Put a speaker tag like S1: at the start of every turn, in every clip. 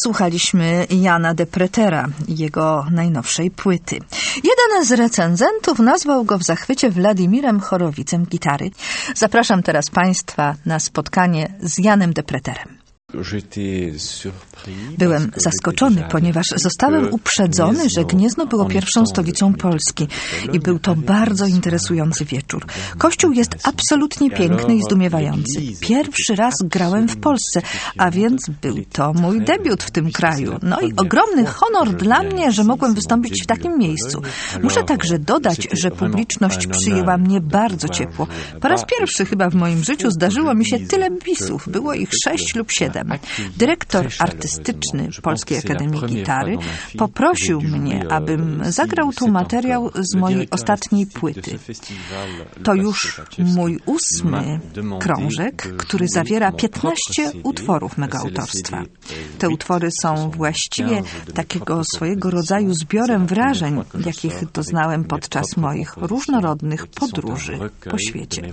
S1: Słuchaliśmy Jana de Pretera i jego najnowszej płyty. Jeden z recenzentów nazwał go w zachwycie Władimirem Horowicem gitary. Zapraszam teraz Państwa na spotkanie z Janem de Preterem. Byłem zaskoczony, ponieważ zostałem uprzedzony, że Gniezno było pierwszą stolicą Polski i był to bardzo interesujący wieczór. Kościół jest absolutnie piękny i zdumiewający. Pierwszy raz grałem w Polsce, a więc był to mój debiut w tym kraju. No i ogromny honor dla mnie, że mogłem wystąpić w takim miejscu. Muszę także dodać, że publiczność przyjęła mnie bardzo ciepło. Po raz pierwszy chyba w moim życiu zdarzyło mi się tyle bisów. Było ich 6 lub 7. Dyrektor artystyczny Polskiej Akademii Gitary poprosił mnie, abym zagrał tu materiał z mojej ostatniej płyty. To już mój 8. krążek, który zawiera 15 utworów mego autorstwa. Te utwory są właściwie takiego swojego rodzaju zbiorem wrażeń, jakich doznałem podczas moich różnorodnych podróży po świecie.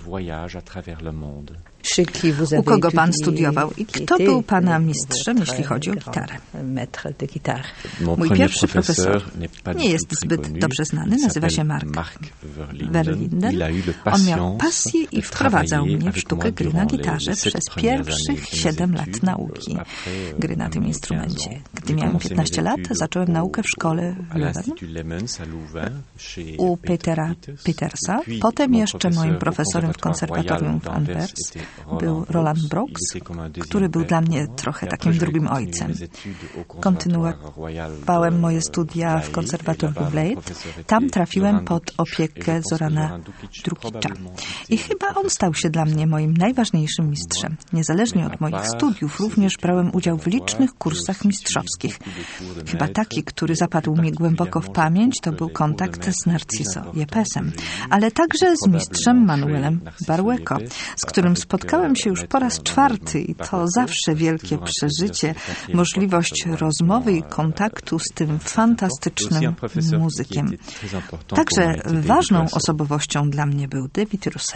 S1: U kogo pan studiował i kto był pana mistrzem, jeśli chodzi o gitarę? Mój pierwszy profesor nie jest zbyt dobrze znany, nazywa się Mark Verlinden. On miał pasję i wprowadzał mnie w sztukę gry na gitarze przez pierwszych 7 lat nauki gry na tym instrumencie. Gdy miałem 15 lat, zacząłem naukę w szkole w Leuven u Petera Petersa. Potem jeszcze moim profesorem w konserwatorium w Anvers był Roland Brooks, który był dla mnie trochę takim drugim ojcem. Kontynuowałem moje studia w konserwatorium w Leyde. Tam trafiłem pod opiekę Zorana Drukicza. I chyba on stał się dla mnie moim najważniejszym mistrzem. Niezależnie od moich studiów również brałem udział w licznych kursach mistrzowskich. Chyba taki, który zapadł mi głęboko w pamięć, to był kontakt z Narciso Yepesem, ale także z mistrzem Manuelem Barrueco, z którym spotkałem się już po raz 4 i to zawsze wielkie przeżycie, możliwość rozmowy i kontaktu z tym fantastycznym muzykiem. Także ważną osobowością dla mnie był David Russell.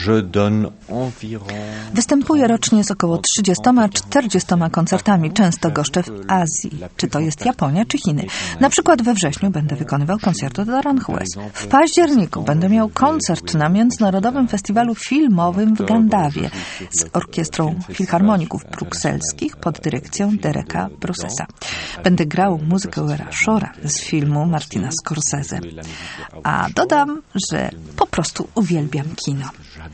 S1: Występuję rocznie z około 30-40 koncertami. Często goszczę w Azji. Czy to jest Japonia, czy Chiny. Na przykład we wrześniu będę wykonywał Concierto de Aranjuez. W październiku będę miał koncert na Międzynarodowym Festiwalu Filmowym w Gandawie z Orkiestrą Filharmoników Brukselskich pod dyrekcją Dereka Brossesa. Będę grał muzykę Era Shora z filmu Martina Scorsese. A dodam, że po prostu uwielbiam kino.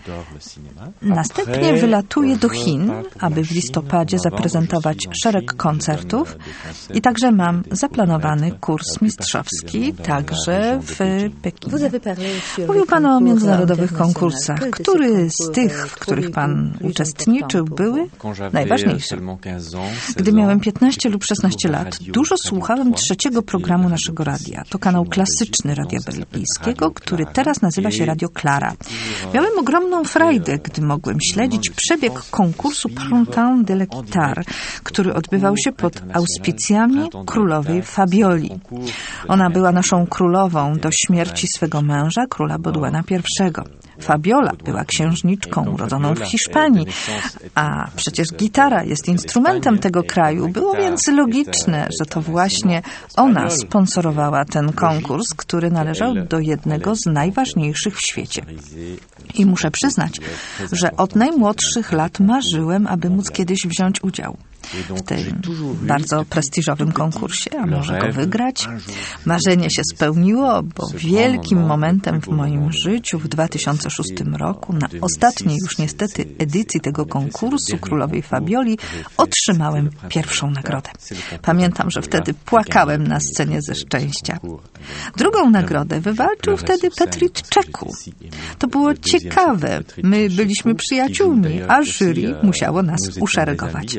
S1: Następnie wylatuję do Chin, aby w listopadzie zaprezentować szereg koncertów i także mam zaplanowany kurs mistrzowski, także w Pekinie. Mówił Pan o międzynarodowych konkursach. Który z tych, w których Pan uczestniczył, były najważniejsze? Gdy miałem 15 lub 16 lat, dużo słuchałem trzeciego programu naszego radia. To kanał klasyczny Radia Belgijskiego, który teraz nazywa się Radio Clara. Miałem ogromną frajdę, gdy mogłem śledzić przebieg konkursu Printemps de la Guitare, który odbywał się pod auspicjami królowej Fabioli. Ona była naszą królową do śmierci swego męża, króla Baudouina I. Fabiola była księżniczką urodzoną w Hiszpanii, a przecież gitara jest instrumentem tego kraju. Było więc logiczne, że to właśnie ona sponsorowała ten konkurs, który należał do jednego z najważniejszych w świecie. I muszę przyznać, że od najmłodszych lat marzyłem, aby móc kiedyś wziąć udział w tym bardzo prestiżowym konkursie, a może go wygrać. Marzenie się spełniło, bo wielkim momentem w moim życiu w 2006 roku, na ostatniej już niestety edycji tego konkursu Królowej Fabioli, otrzymałem pierwszą nagrodę. Pamiętam, że wtedy płakałem na scenie ze szczęścia. Drugą nagrodę wywalczył wtedy Petrić Czeku. To było ciekawe. My byliśmy przyjaciółmi, a jury musiało nas uszeregować.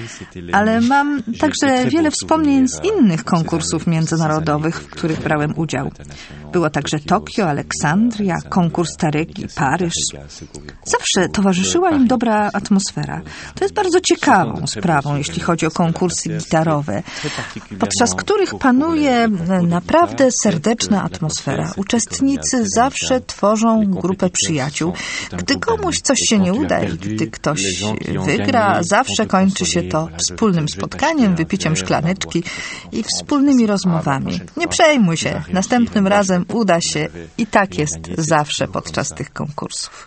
S1: Ale mam także wiele wspomnień z innych konkursów międzynarodowych, w których brałem udział. Było także Tokio, Aleksandria, konkurs Tareki, Paryż. Zawsze towarzyszyła im dobra atmosfera. To jest bardzo ciekawą sprawą, jeśli chodzi o konkursy gitarowe, podczas których panuje naprawdę serdeczna atmosfera. Uczestnicy zawsze tworzą grupę przyjaciół. Gdy komuś coś się nie uda i gdy ktoś wygra, zawsze kończy się to wspólnym spotkaniem, wypiciem szklaneczki i wspólnymi rozmowami. Nie przejmuj się, następnym razem uda się i tak jest zawsze podczas tych konkursów.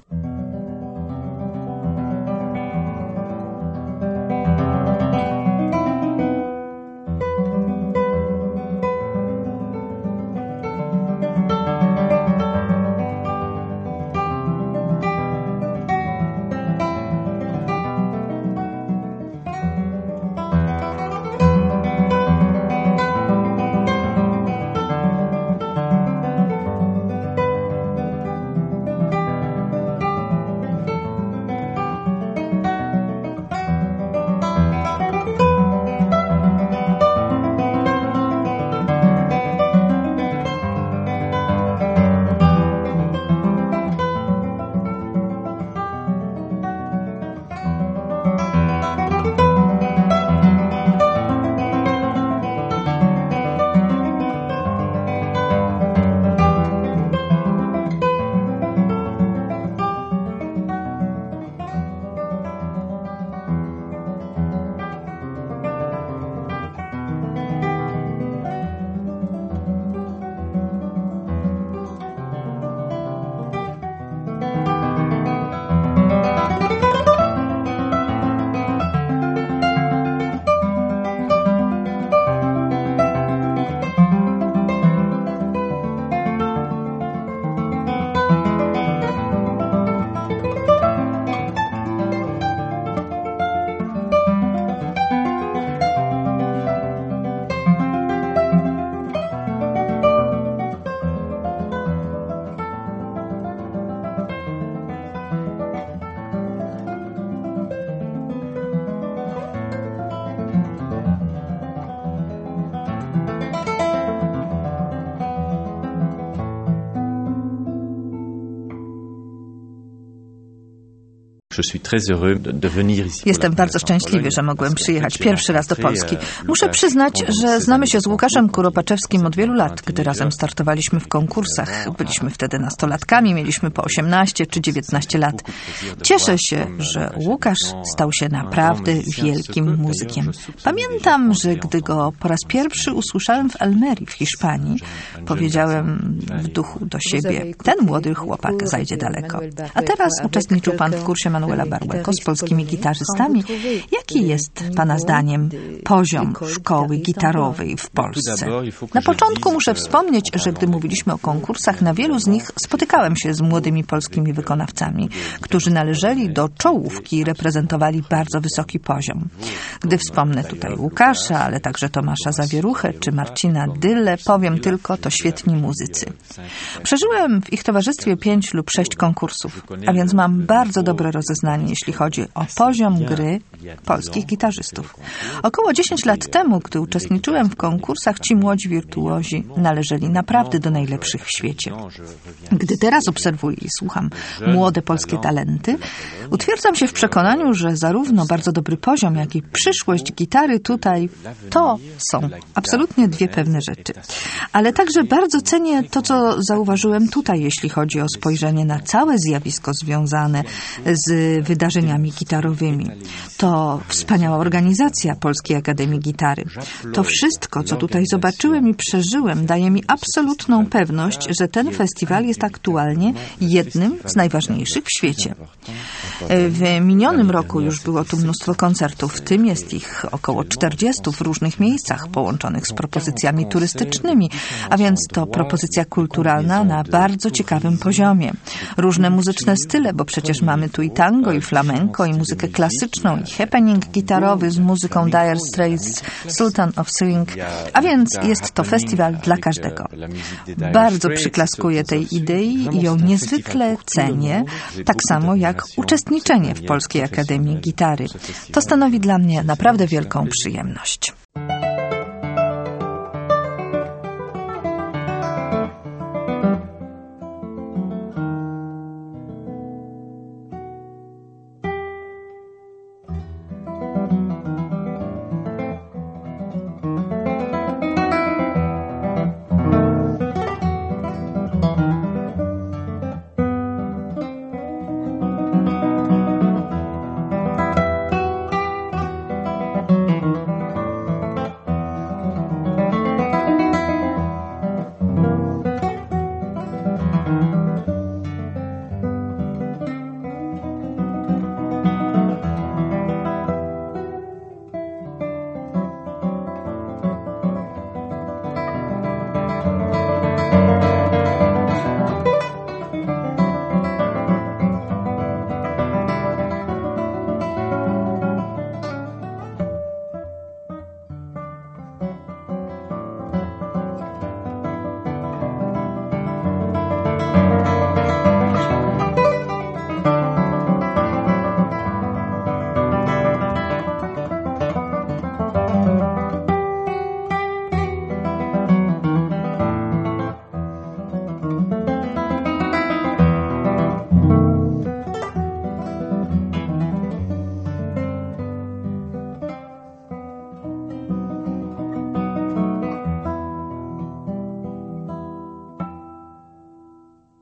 S1: Jestem bardzo szczęśliwy, że mogłem przyjechać pierwszy raz do Polski. Muszę przyznać, że znamy się z Łukaszem Kuropaczewskim od wielu lat, gdy razem startowaliśmy w konkursach. Byliśmy wtedy nastolatkami, mieliśmy po 18 czy 19 lat. Cieszę się, że Łukasz stał się naprawdę wielkim muzykiem. Pamiętam, że gdy go po raz pierwszy usłyszałem w Almerii w Hiszpanii, powiedziałem w duchu do siebie, ten młody chłopak zajdzie daleko. A teraz uczestniczył pan w kursie Manuela Barłeko z polskimi gitarzystami. Jaki jest pana zdaniem poziom szkoły gitarowej w Polsce? Na początku muszę wspomnieć, że gdy mówiliśmy o konkursach, na wielu z nich spotykałem się z młodymi polskimi wykonawcami, którzy należeli do czołówki i reprezentowali bardzo wysoki poziom. Gdy wspomnę tutaj Łukasza, ale także Tomasza Zawieruchę czy Marcina Dyllę, powiem tylko, to świetni muzycy. Przeżyłem w ich towarzystwie 5 lub 6 konkursów, a więc mam bardzo dobre rozeznanie, jeśli chodzi o poziom gry polskich gitarzystów. Około 10 lat temu, gdy uczestniczyłem w konkursach, ci młodzi wirtuozi należeli naprawdę do najlepszych w świecie. Gdy teraz obserwuję i słucham młode polskie talenty, utwierdzam się w przekonaniu, że zarówno bardzo dobry poziom, jak i przyszłość gitary tutaj to są absolutnie dwie pewne rzeczy. Ale także bardzo cenię to, co zauważyłem tutaj, jeśli chodzi o spojrzenie na całe zjawisko związane z wydarzeniami gitarowymi. To wspaniała organizacja Polskiej Akademii Gitary. To wszystko, co tutaj zobaczyłem i przeżyłem, daje mi absolutną pewność, że ten festiwal jest aktualnie jednym z najważniejszych w świecie. W minionym roku już było tu mnóstwo koncertów, w tym jest ich około 40 w różnych miejscach połączonych z propozycjami turystycznymi, a więc to propozycja kulturalna na bardzo ciekawym poziomie. Różne muzyczne style, bo przecież mamy tu i tango, i flamenco, i muzykę klasyczną, i happening gitarowy z muzyką Dire Straits, Sultan of Swing, a więc jest to festiwal dla każdego. Bardzo przyklaskuję tej idei i ją niezwykle cenię, tak samo jak uczestniczenie w Polskiej Akademii Gitary. To stanowi dla mnie naprawdę wielką przyjemność.